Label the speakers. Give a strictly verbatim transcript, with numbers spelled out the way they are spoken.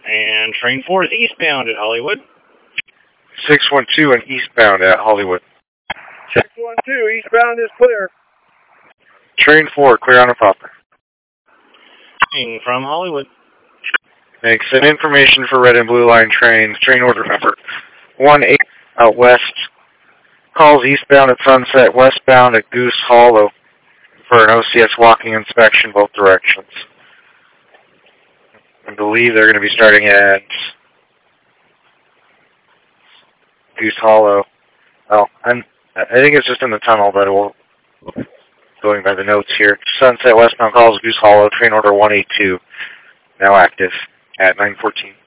Speaker 1: And train four is eastbound at Hollywood.
Speaker 2: six one two and eastbound at Hollywood.
Speaker 3: six one two, eastbound is clear.
Speaker 2: Train four, clear on a popper.
Speaker 1: From Hollywood.
Speaker 2: Thanks. And information for red and blue line trains. Train order number one eight out west. Calls eastbound at Sunset, westbound at Goose Hollow for an O C S walking inspection both directions. I believe they're going to be starting at Goose Hollow. Oh, I'm, I think it's just in the tunnel, but we'll, going by the notes here. Sunset westbound calls Goose Hollow, train order one eight two, now active at nine fourteen.